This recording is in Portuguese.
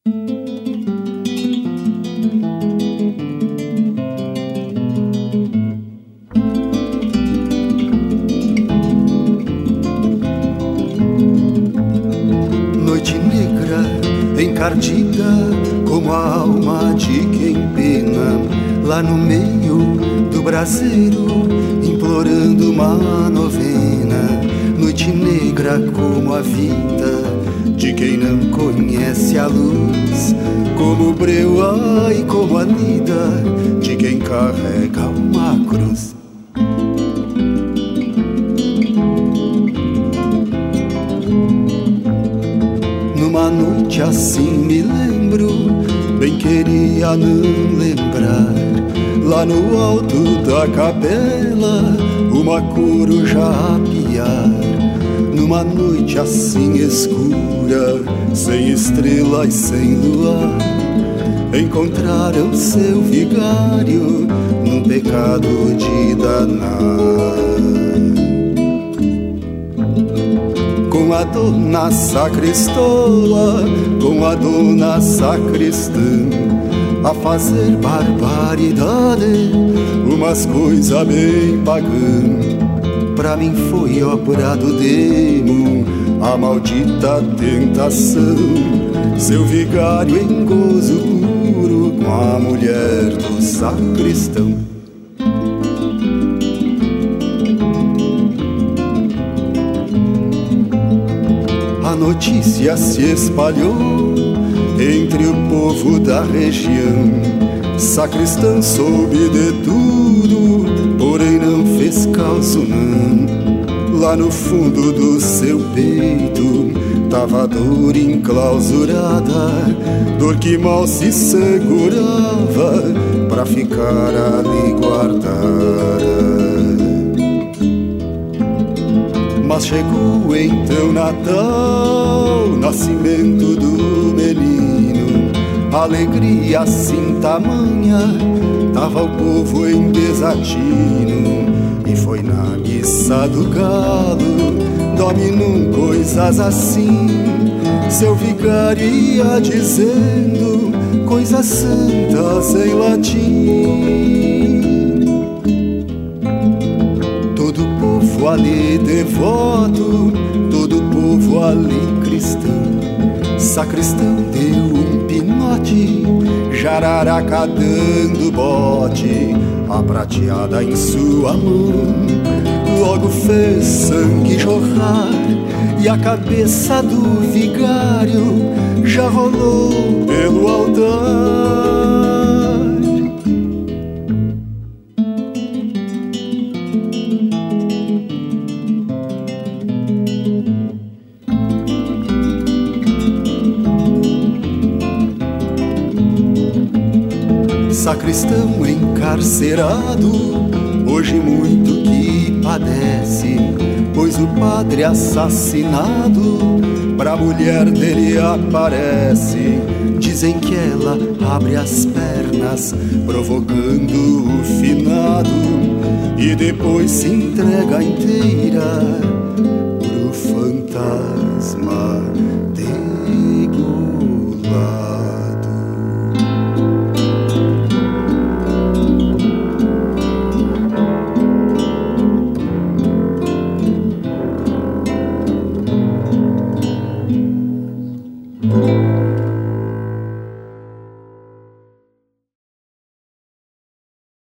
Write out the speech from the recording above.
Noite negra, encardida como a alma de quem pena, lá no meio do braseiro, implorando uma novena. Noite negra como a vida de quem não conhece a luz, como o breu, ai, como a lida de quem carrega uma cruz. Numa noite assim me lembro, bem queria não lembrar, lá no alto da capela, uma coruja a piar. Numa noite assim escura, sem estrelas, sem luar, encontraram seu vigário num pecado de danar. Com a dona sacristola, com a dona sacristã, a fazer barbaridade, umas coisas bem pagã. Pra mim foi obra do demo, a maldita tentação, seu vigário em gozo puro com a mulher do sacristão. A notícia se espalhou entre o povo da região. Sacristão soube de tudo, porém não fez caso não. Lá no fundo do seu peito tava a dor enclausurada, dor que mal se segurava pra ficar ali guardada. Mas chegou então Natal, nascimento do menino, alegria assim tamanha, tava o povo em desatino. E foi na missa do galo, dominum coisas assim, seu vigário ia dizendo coisas santas em latim. Todo o povo ali devoto, todo o povo ali cristão. Sacristão deu um pinote, jararaca dando bote, a prateada em sua mão logo fez sangue jorrar, e a cabeça do vigário já rolou pelo altar. Sacristão encarcerado, hoje muito que padece, pois o padre assassinado pra mulher dele aparece. Dizem que ela abre as pernas provocando o finado, e depois se entrega inteira pro fantasma